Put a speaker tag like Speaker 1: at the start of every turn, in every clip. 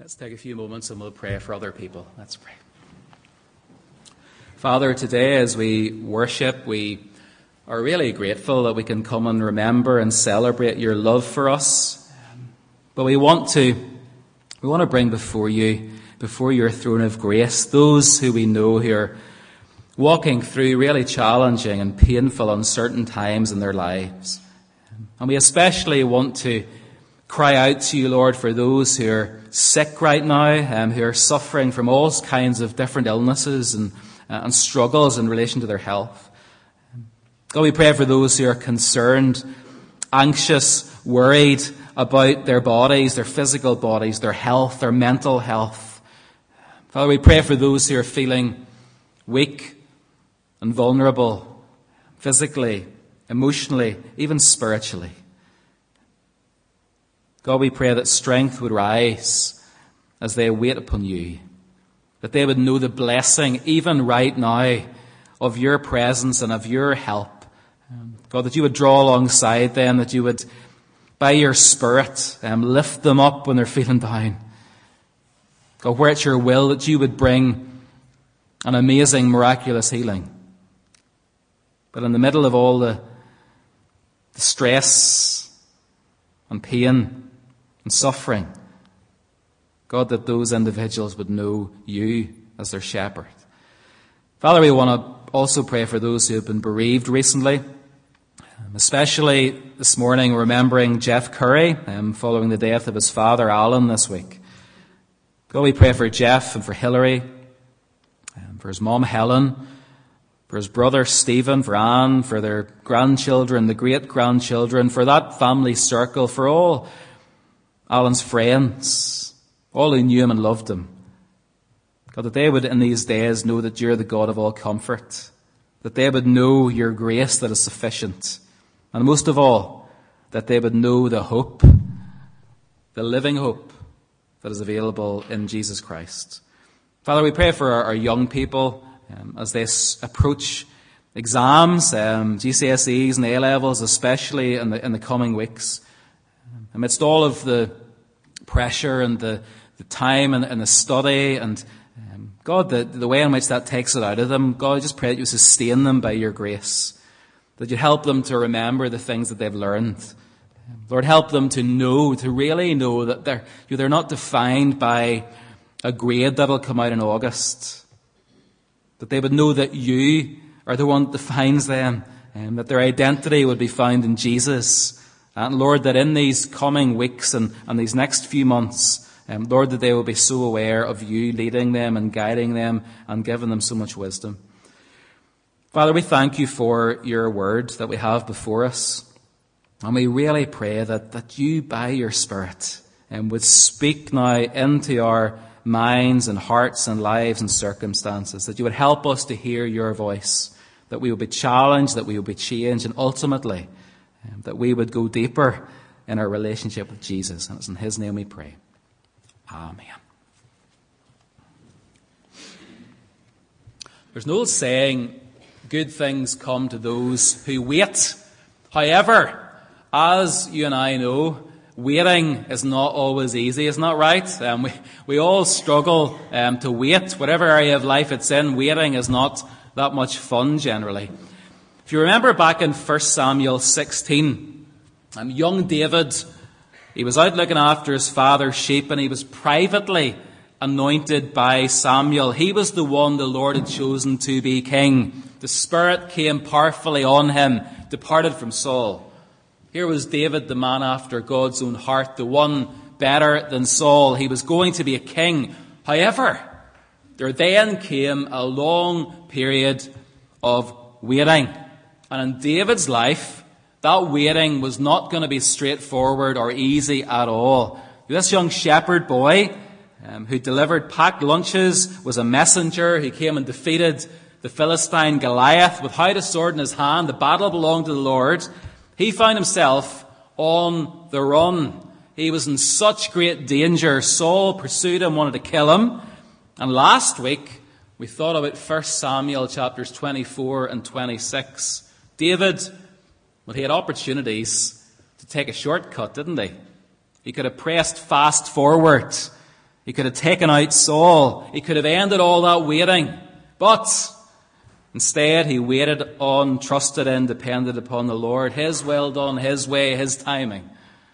Speaker 1: Let's take a few moments and we'll pray for other people. Let's pray. Father, today as we worship, we are really grateful that we can come and remember and celebrate your love for us. But we want to bring before your throne of grace, those who we know who are walking through really challenging and painful, uncertain times in their lives. And we especially want to cry out to you, Lord, for those who are sick right now, who are suffering from all kinds of different illnesses and struggles in relation to their health. God, we pray for those who are concerned, anxious, worried about their bodies, their physical bodies, their health, their mental health. Father, we pray for those who are feeling weak and vulnerable, physically, emotionally, even spiritually. God, we pray that strength would rise as they wait upon you, that they would know the blessing, even right now, of your presence and of your help. God, that you would draw alongside them, that you would, by your Spirit, lift them up when they're feeling down. God, where it's your will, that you would bring an amazing, miraculous healing. But in the middle of all the stress and pain and suffering, God, that those individuals would know you as their shepherd. Father, we want to also pray for those who have been bereaved recently, especially this morning remembering Jeff Curry following the death of his father Alan this week. God, we pray for Jeff and for Hillary, for his mom Helen, for his brother Stephen, for Anne, for their grandchildren, the great-grandchildren, for that family circle, for all Alan's friends, all who knew him and loved him. God, that they would in these days know that you're the God of all comfort, that they would know your grace that is sufficient, and most of all, that they would know the hope, the living hope that is available in Jesus Christ. Father, we pray for our young people as they approach exams, GCSEs and A-levels, especially in the coming weeks. Amidst all of the pressure and the time and the study and God, the way in which that takes it out of them, God, I just pray that you sustain them by your grace, that you help them to remember the things that they've learned. Lord, help them to really know that they're not defined by a grade that'll come out in August, that they would know that you are the one that defines them, and that their identity would be found in Jesus. And Lord, that in these coming weeks and these next few months, Lord, that they will be so aware of you leading them and guiding them and giving them so much wisdom. Father, we thank you for your word that we have before us. And we really pray that you, by your Spirit, would speak now into our minds and hearts and lives and circumstances, that you would help us to hear your voice, that we would be challenged, that we would be changed, and ultimately that we would go deeper in our relationship with Jesus. And it's in his name we pray. Amen. There's an old saying, good things come to those who wait. However, as you and I know, waiting is not always easy, isn't that right? We all struggle to wait. Whatever area of life it's in, waiting is not that much fun generally. If you remember back in 1 Samuel 16, young David, he was out looking after his father's sheep and he was privately anointed by Samuel. He was the one the Lord had chosen to be king. The Spirit came powerfully on him, departed from Saul. Here was David, the man after God's own heart, the one better than Saul. He was going to be a king. However, there then came a long period of waiting. And in David's life, that waiting was not going to be straightforward or easy at all. This young shepherd boy who delivered packed lunches was a messenger who came and defeated the Philistine Goliath without a sword in his hand. The battle belonged to the Lord. He found himself on the run. He was in such great danger. Saul pursued him, wanted to kill him. And last week, we thought about 1 Samuel chapters 24 and 26. David, well, he had opportunities to take a shortcut, didn't he? He could have pressed fast forward. He could have taken out Saul. He could have ended all that waiting. But instead, he waited on, trusted in, depended upon the Lord. His will done, his way, his timing.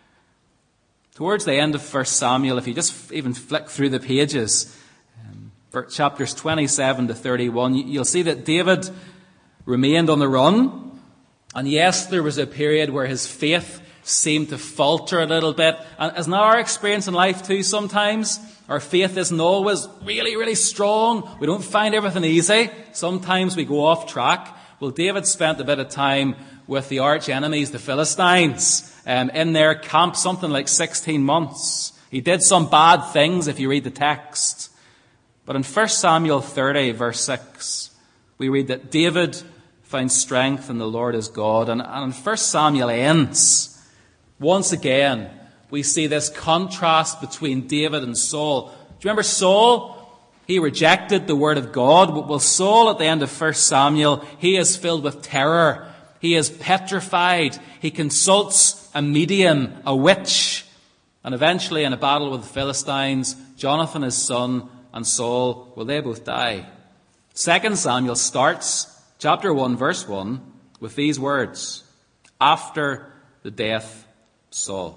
Speaker 1: Towards the end of 1 Samuel, if you just even flick through the pages, chapters 27 to 31, you'll see that David remained on the run. And yes, there was a period where his faith seemed to falter a little bit. And isn't that our experience in life too sometimes? Our faith isn't always really, really strong. We don't find everything easy. Sometimes we go off track. Well, David spent a bit of time with the arch enemies, the Philistines, in their camp, something like 16 months. He did some bad things if you read the text. But in 1 Samuel 30, verse 6, we read that David found strength in the Lord his God. And 1 Samuel ends. Once again, we see this contrast between David and Saul. Do you remember Saul? He rejected the word of God. Well, Saul, at the end of 1 Samuel, he is filled with terror. He is petrified. He consults a medium, a witch. And eventually, in a battle with the Philistines, Jonathan, his son, and Saul, well, they both die. 2 Samuel starts, chapter 1, verse 1, with these words, after the death of Saul.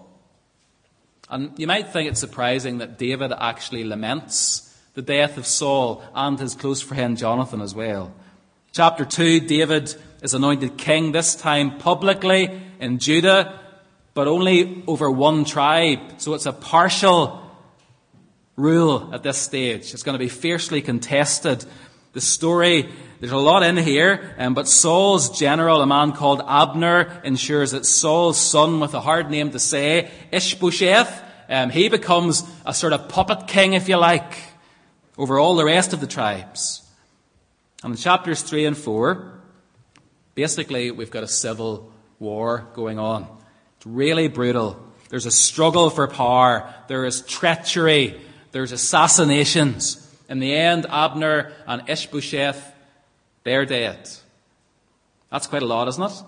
Speaker 1: And you might think it's surprising that David actually laments the death of Saul and his close friend Jonathan as well. Chapter 2, David is anointed king, this time publicly in Judah, but only over one tribe. So it's a partial rule at this stage. It's going to be fiercely contested. The story, there's a lot in here, but Saul's general, a man called Abner, ensures that Saul's son, with a hard name to say, Ishbosheth, he becomes a sort of puppet king, if you like, over all the rest of the tribes. And in chapters 3 and 4, basically we've got a civil war going on. It's really brutal. There's a struggle for power. There is treachery. There's assassinations. In the end, Abner and Ishbosheth, they're dead. That's quite a lot, isn't it?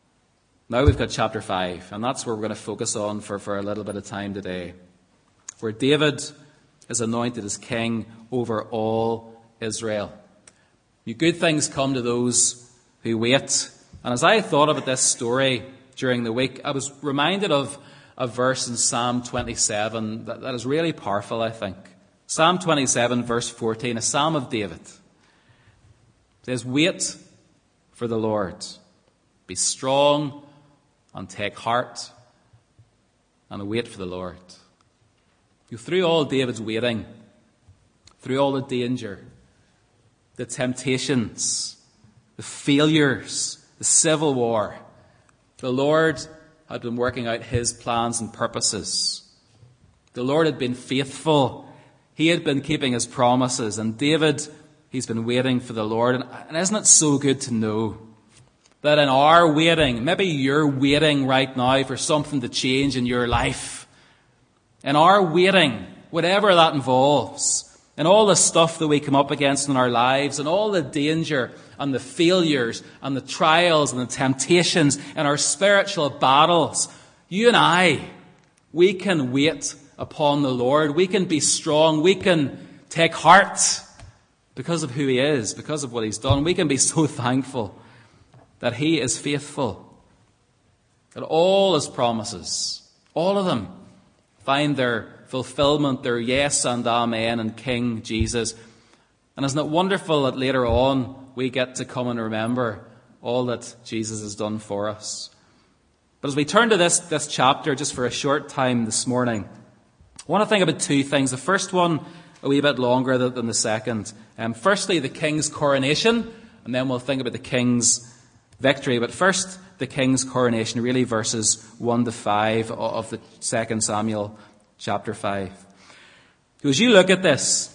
Speaker 1: Now we've got chapter 5, and that's where we're going to focus on for a little bit of time today, where David is anointed as king over all Israel. Good things come to those who wait. And as I thought about this story during the week, I was reminded of a verse in Psalm 27 that is really powerful, I think. Psalm 27, verse 14, a psalm of David. It says, wait for the Lord. Be strong and take heart and wait for the Lord. Through all David's waiting, through all the danger, the temptations, the failures, the civil war, the Lord had been working out his plans and purposes. The Lord had been faithful. He had been keeping his promises. And David, he's been waiting for the Lord. And isn't it so good to know that in our waiting, maybe you're waiting right now for something to change in your life. In our waiting, whatever that involves, and all the stuff that we come up against in our lives, and all the danger and the failures and the trials and the temptations and our spiritual battles, you and I, we can wait upon the Lord. We can be strong. We can take heart because of who he is, because of what he's done. We can be so thankful that he is faithful, that all his promises, all of them, find their fulfillment, their yes and amen in King Jesus. And isn't it wonderful that later on we get to come and remember all that Jesus has done for us? But as we turn to this chapter just for a short time this morning, I want to think about two things. The first one, a wee bit longer than the second. Firstly, the king's coronation, and then we'll think about the king's victory. But first, the king's coronation, really verses 1 to 5 of the 2 Samuel chapter 5. So as you look at this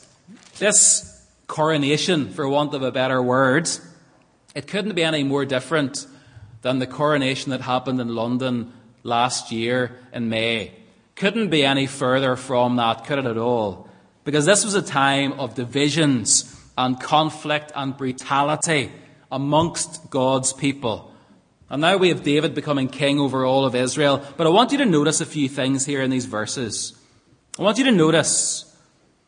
Speaker 1: coronation, for want of a better word, it couldn't be any more different than the coronation that happened in London last year in May. Couldn't be any further from that, could it at all? Because this was a time of divisions and conflict and brutality amongst God's people. And now we have David becoming king over all of Israel. But I want you to notice a few things here in these verses. I want you to notice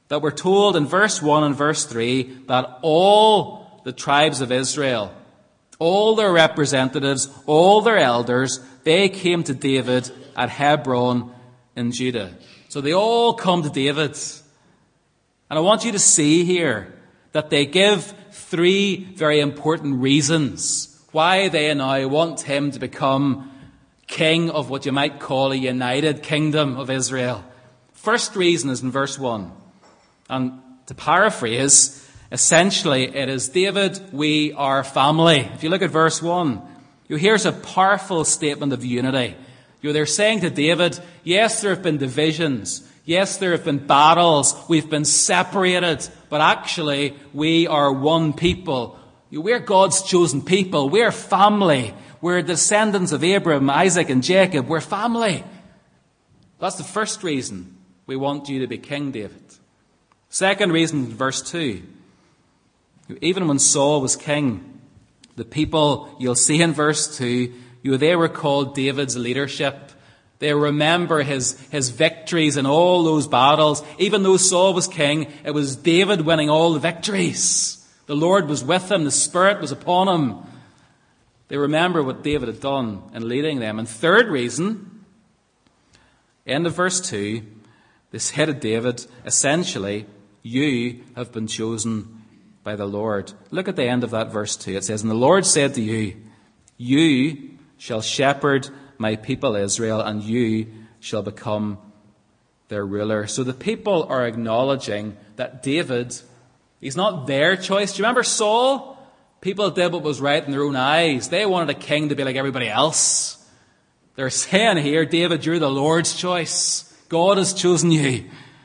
Speaker 1: that we're told in verse 1 and verse 3 that all the tribes of Israel, all their representatives, all their elders, they came to David at Hebron in Judah. So they all come to David. And I want you to see here that they give three very important reasons why they now want him to become king of what you might call a united kingdom of Israel. First reason is in verse 1. And to paraphrase, essentially it is, David, we are family. If you look at verse 1, here's a powerful statement of unity. They're saying to David, yes, there have been divisions. Yes, there have been battles. We've been separated. But actually, we are one people. We're God's chosen people. We're family. We're descendants of Abraham, Isaac, and Jacob. We're family. That's the first reason we want you to be king, David. Second reason, verse 2. Even when Saul was king, the people, you'll see in verse 2, they were called David's leadership. They remember his victories in all those battles. Even though Saul was king, it was David winning all the victories. The Lord was with him. The Spirit was upon him. They remember what David had done in leading them. And third reason, end of verse 2, they said to David, essentially, you have been chosen by the Lord. Look at the end of that verse 2. It says, and the Lord said to you, you shall shepherd my people Israel, and you shall become their ruler. So the people are acknowledging that David, he's not their choice. Do you remember Saul? People did what was right in their own eyes. They wanted a king to be like everybody else. They're saying here, David, you're the Lord's choice. God has chosen you.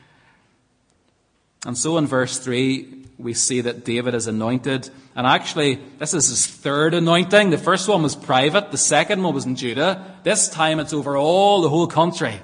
Speaker 1: And so in verse 3, we see that David is anointed. And actually, this is his third anointing. The first one was private. The second one was in Judah. This time it's over the whole country.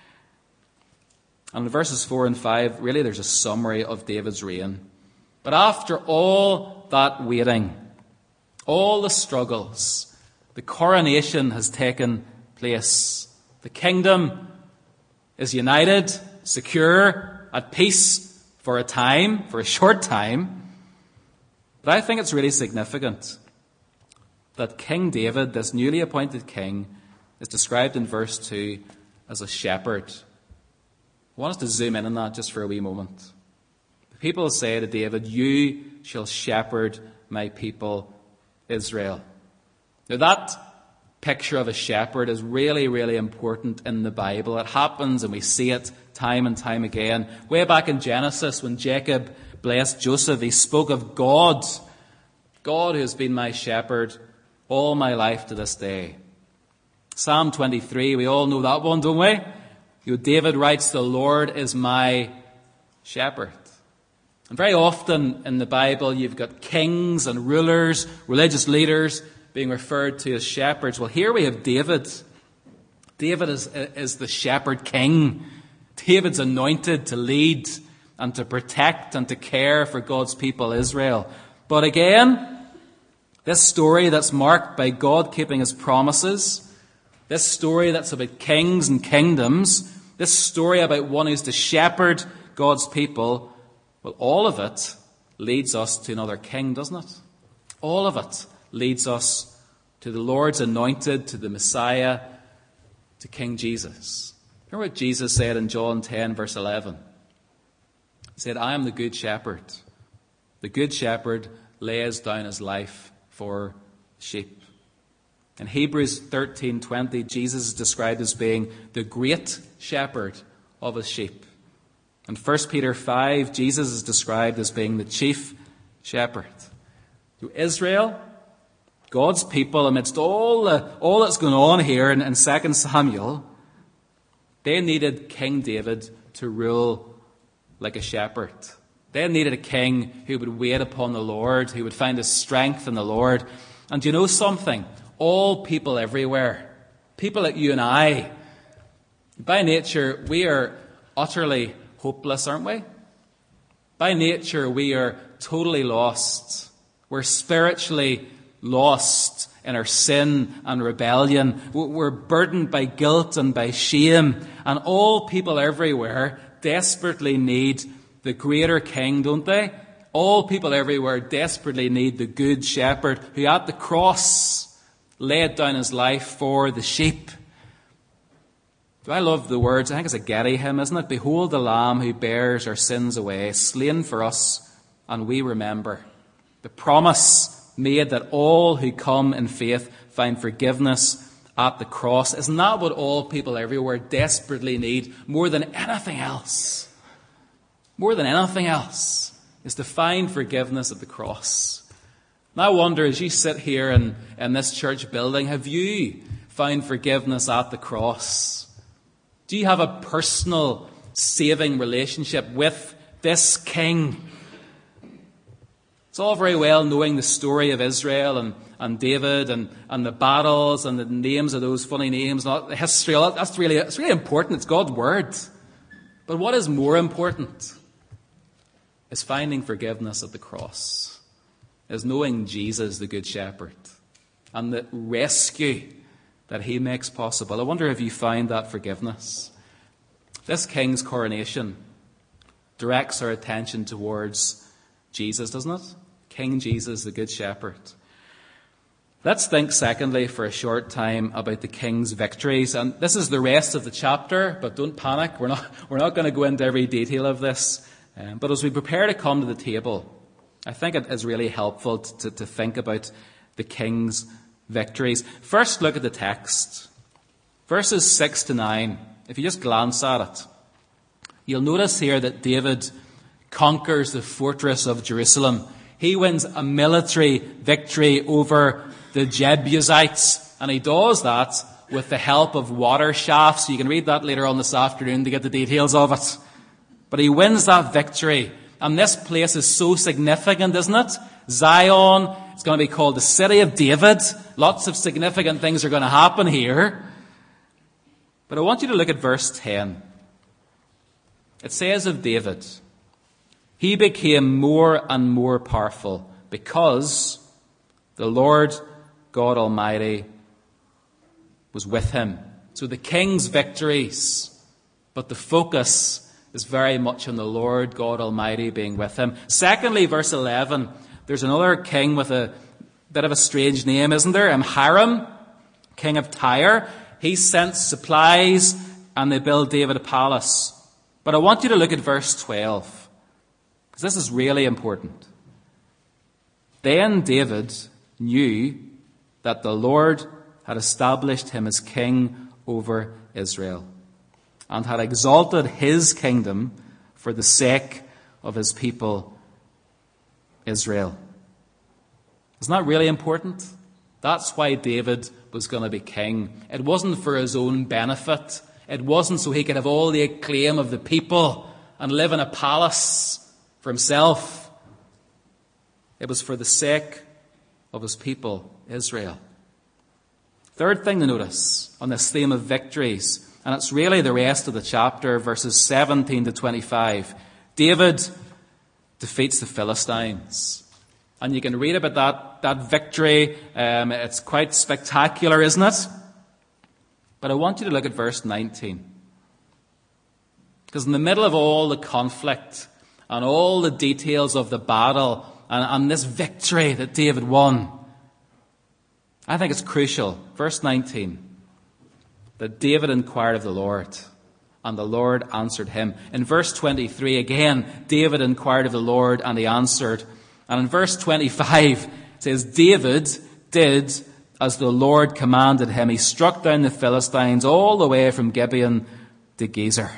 Speaker 1: And in verses 4 and 5, really there's a summary of David's reign. But after all that waiting, all the struggles, the coronation has taken place. The kingdom is united, secure, at peace for a time, for a short time. But I think it's really significant that King David, this newly appointed king, is described in verse 2 as a shepherd. I want us to zoom in on that just for a wee moment. The people say to David, you shall shepherd my people Israel. Now that picture of a shepherd is really, really important in the Bible. It happens and we see it time and time again. Way back in Genesis, when Jacob blessed Joseph, he spoke of God who has been my shepherd all my life to this day. Psalm 23, we all know that one, don't we? David writes, the Lord is my shepherd. And very often in the Bible, you've got kings and rulers, religious leaders being referred to as shepherds. Well, here we have David. David is the shepherd king. David's anointed to lead and to protect and to care for God's people Israel. But again, this story that's marked by God keeping his promises, this story that's about kings and kingdoms, this story about one who's to shepherd God's people, well, all of it leads us to another king, doesn't it? All of it leads us to the Lord's anointed, to the Messiah, to King Jesus. Remember what Jesus said in John 10, verse 11? He said, I am the good shepherd. The good shepherd lays down his life for sheep. In Hebrews 13:20, Jesus is described as being the great shepherd of his sheep. In 1 Peter 5, Jesus is described as being the chief shepherd. To Israel, God's people, amidst all that's going on here in 2 Samuel, they needed King David to rule like a shepherd. They needed a king who would wait upon the Lord, who would find his strength in the Lord. And you know something? All people everywhere, people like you and I, by nature, we are utterly hopeless, aren't we? By nature, we are totally lost. We're spiritually lost in our sin and rebellion. We're burdened by guilt and by shame. And all people everywhere desperately need the greater king, don't they? All people everywhere desperately need the good shepherd who at the cross laid down his life for the sheep. Do I love the words? I think it's a Getty hymn, isn't it? Behold the Lamb who bears our sins away, slain for us, and we remember. The promise made that all who come in faith find forgiveness at the cross. Isn't that what all people everywhere desperately need more than anything else? More than anything else is to find forgiveness at the cross. And I wonder, as you sit here in this church building, have you found forgiveness at the cross? Do you have a personal saving relationship with this King? It's all very well knowing the story of Israel and David and the battles and the names of those funny names, not the history. It's really important. It's God's word. But what is more important is finding forgiveness at the cross, is knowing Jesus, the Good Shepherd, and the rescue that he makes possible. I wonder if you find that forgiveness. This King's coronation directs our attention towards Jesus, doesn't it? King Jesus, the Good Shepherd. Let's think, secondly, for a short time about the King's victories. And this is the rest of the chapter, but don't panic. We're not going to go into every detail of this. But as we prepare to come to the table, I think it is really helpful to think about the King's victories. First, look at the text. Verses 6 to 9. If you just glance at it, you'll notice here that David conquers the fortress of Jerusalem. He wins a military victory over the Jebusites, and he does that with the help of water shafts. You can read that later on this afternoon to get the details of it. But he wins that victory, and this place is so significant, isn't it? Zion, it's going to be called the City of David. Lots of significant things are going to happen here. But I want you to look at verse 10. It says of David, he became more and more powerful because the Lord God Almighty was with him. So the king's victories, but the focus is very much on the Lord God Almighty being with him. Secondly, verse 11, there's another king with a bit of a strange name, isn't there? Hiram, king of Tyre. He sent supplies and they built David a palace. But I want you to look at verse 12. This is really important. Then David knew that the Lord had established him as king over Israel and had exalted his kingdom for the sake of his people Israel. Isn't that really important? That's why David was going to be king. It wasn't for his own benefit. It wasn't so he could have all the acclaim of the people and live in a palace for himself. It was for the sake of his people, Israel. Third thing to notice on this theme of victories, and it's really the rest of the chapter, verses 17 to 25. David defeats the Philistines. And you can read about that victory. It's quite spectacular, isn't it? But I want you to look at verse 19. Because in the middle of all the conflict and all the details of the battle and this victory that David won, I think it's crucial. Verse 19. That David inquired of the Lord, and the Lord answered him. In verse 23, again, David inquired of the Lord, and he answered. And in verse 25, it says, David did as the Lord commanded him. He struck down the Philistines all the way from Gibeon to Gezer.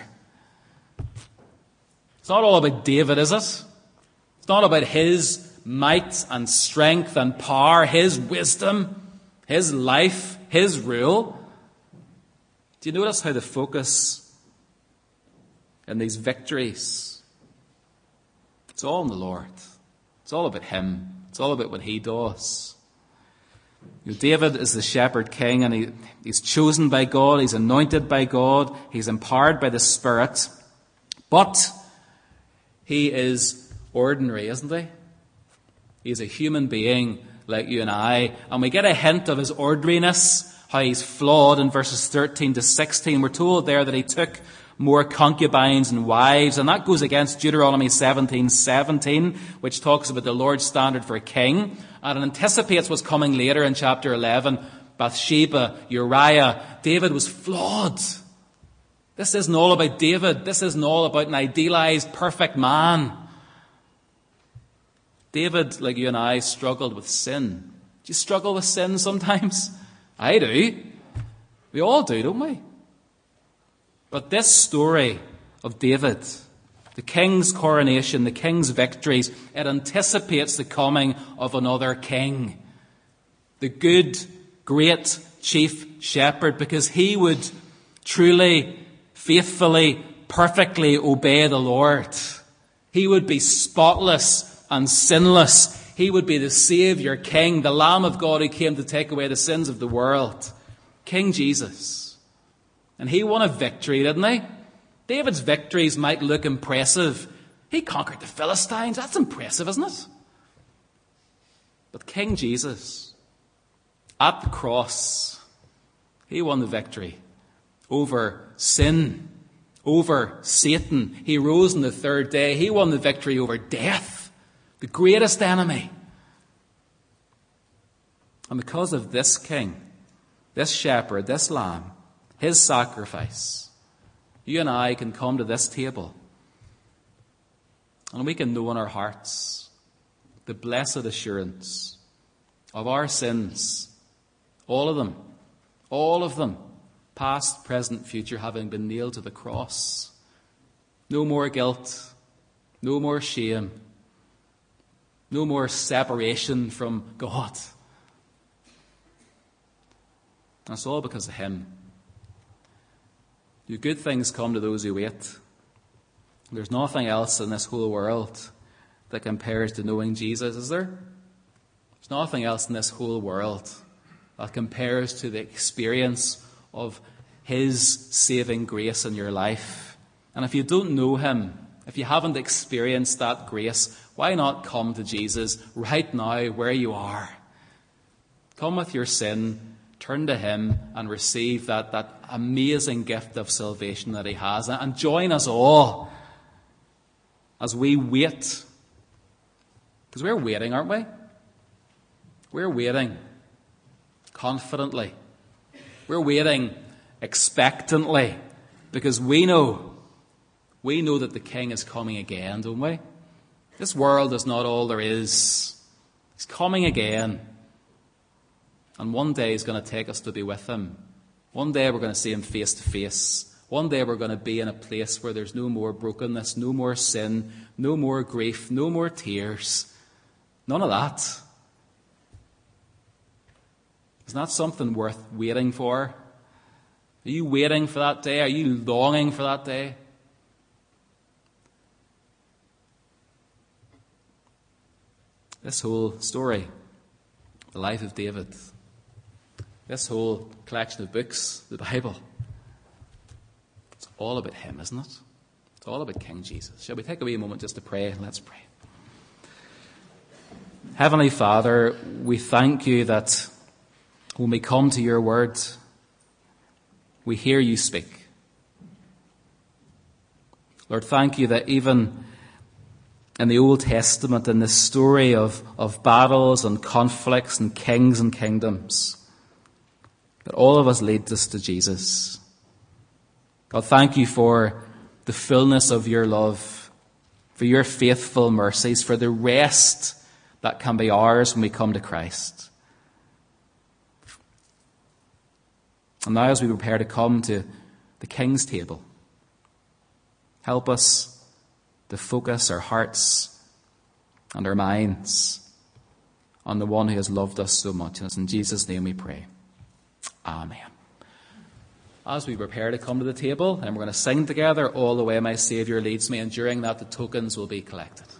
Speaker 1: It's not all about David, is it? It's not about his might and strength and power, his wisdom, his life, his rule. Do you notice how the focus in these victories, it's all in the Lord. It's all about him. It's all about what he does. David is the shepherd king, and he's chosen by God. He's anointed by God. He's empowered by the Spirit. But he is ordinary, isn't he? He's a human being like you and I. And we get a hint of his ordinariness, how he's flawed in verses 13 to 16. We're told there that he took more concubines and wives. And that goes against Deuteronomy 17:17, which talks about the Lord's standard for a king. And it anticipates what's coming later in chapter 11. Bathsheba, Uriah. David was flawed. This isn't all about David. This isn't all about an idealized, perfect man. David, like you and I, struggled with sin. Do you struggle with sin sometimes? I do. We all do, don't we? But this story of David, the king's coronation, the king's victories, it anticipates the coming of another king. The good, great chief shepherd, because he would truly, faithfully, perfectly obey the Lord. He would be spotless and sinless. He would be the Saviour King, the Lamb of God who came to take away the sins of the world. King Jesus. And he won a victory, didn't he? David's victories might look impressive. He conquered the Philistines. That's impressive, isn't it? But King Jesus, at the cross, he won the victory over sin, over Satan. He rose on the third day. He won the victory over death, the greatest enemy. And because of this king, this shepherd, this lamb, his sacrifice, you and I can come to this table and we can know in our hearts the blessed assurance of our sins, all of them, past, present, future, having been nailed to the cross. No more guilt, no more shame, no more separation from God. And it's all because of him. Do good things come to those who wait? There's nothing else in this whole world that compares to knowing Jesus, is there? There's nothing else in this whole world that compares to the experience of his saving grace in your life. And if you don't know him, if you haven't experienced that grace, why not come to Jesus right now where you are? Come with your sin, turn to him and receive that amazing gift of salvation that he has. And join us all as we wait. Because we're waiting, aren't we? We're waiting confidently. We're waiting expectantly. Because we know that the King is coming again, don't we? This world is not all there is. He's coming again. And one day he's going to take us to be with him. One day we're going to see him face to face. One day we're going to be in a place where there's no more brokenness, no more sin, no more grief, no more tears. None of that. Isn't that something worth waiting for? Are you waiting for that day? Are you longing for that day? This whole story, the life of David, this whole collection of books, the Bible, it's all about him, isn't it? It's all about King Jesus. Shall we take a wee moment just to pray? Let's pray. Heavenly Father, we thank you that when we come to your word, we hear you speak. Lord, thank you that even in the Old Testament, in this story of battles and conflicts and kings and kingdoms, that all of us lead us to Jesus. God, thank you for the fullness of your love, for your faithful mercies, for the rest that can be ours when we come to Christ. And now as we prepare to come to the King's table, help us to focus our hearts and our minds on the one who has loved us so much. And it's in Jesus' name we pray. Amen. As we prepare to come to the table, and we're going to sing together, All the Way My Saviour Leads Me, and during that the tokens will be collected.